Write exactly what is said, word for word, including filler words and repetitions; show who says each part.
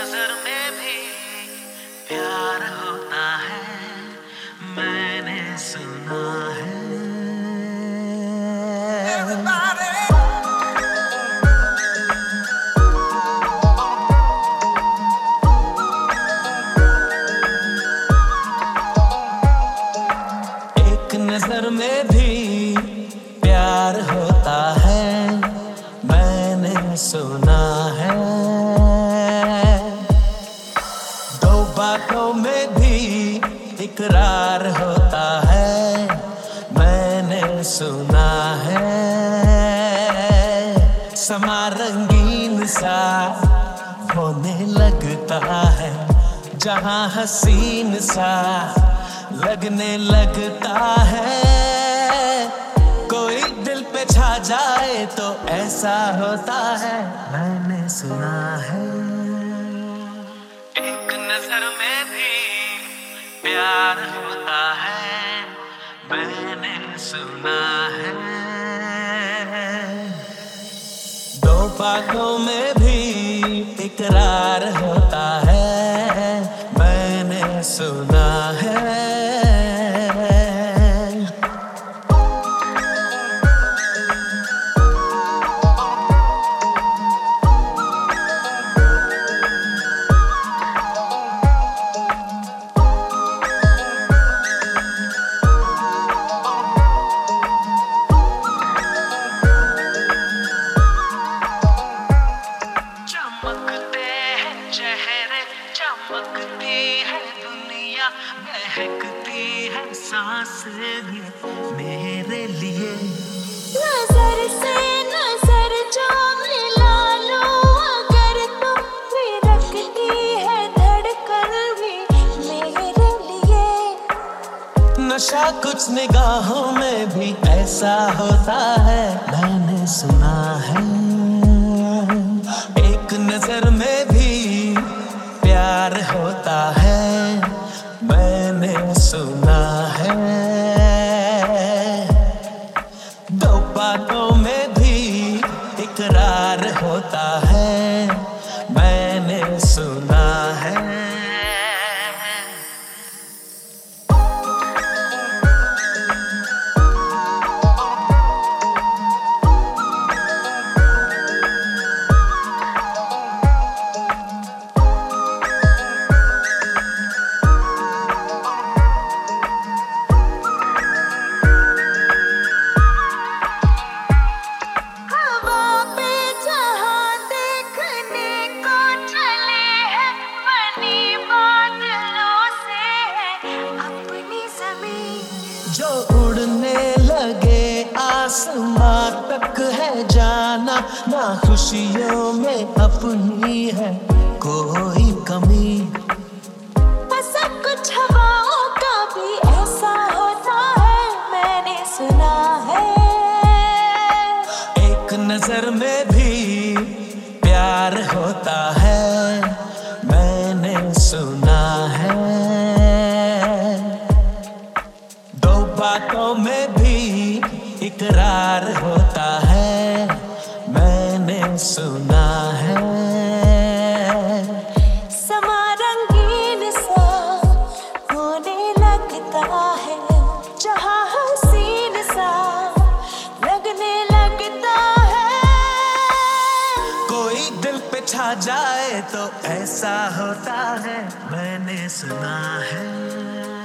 Speaker 1: नजर में भी प्यार होता है, मैंने सुना है। एक नजर में भी प्यार होता है, मैंने सुना है। दो बातों में भी इकरार होता है, मैंने सुना है। समा रंगीन सा होने लगता है, जहां हसीन सा लगने लगता है। कोई दिल पे छा जाए तो ऐसा होता है, मैंने सुना है। एक नजर में भी प्यार होता है, मैंने सुना है। दो बातों में भी इकरार होता है, मैंने सुना है। चमकती है दुनिया, महकती है सांसें भी मेरे लिए।
Speaker 2: नजर से नजर जो मिला लो अगर तो थिरकती है धड़कन भी मेरे लिए।
Speaker 1: नशा कुछ निगाहों में भी ऐसा होता है, मैंने सुना है। एक नजर में भी प्यार होता है, मैंने सुना है। दो बातों में भी इकरार होता है, मैंने सुना है। जो उड़ने लगे आसमां तक है जाना, ना खुशियों में अपनी है कोई कमी।
Speaker 2: सब कुछ हवाओं का भी ऐसा होता है, मैंने सुना है।
Speaker 1: एक नजर में भी प्यार होता है, मैंने सुना है। बातों में भी इकरार होता है, मैंने सुना है।
Speaker 2: समा रंगीन सा होने लगता है, जहां हसीन सा लगने लगता है।
Speaker 1: कोई दिल पे छा जाए तो ऐसा होता है, मैंने सुना है।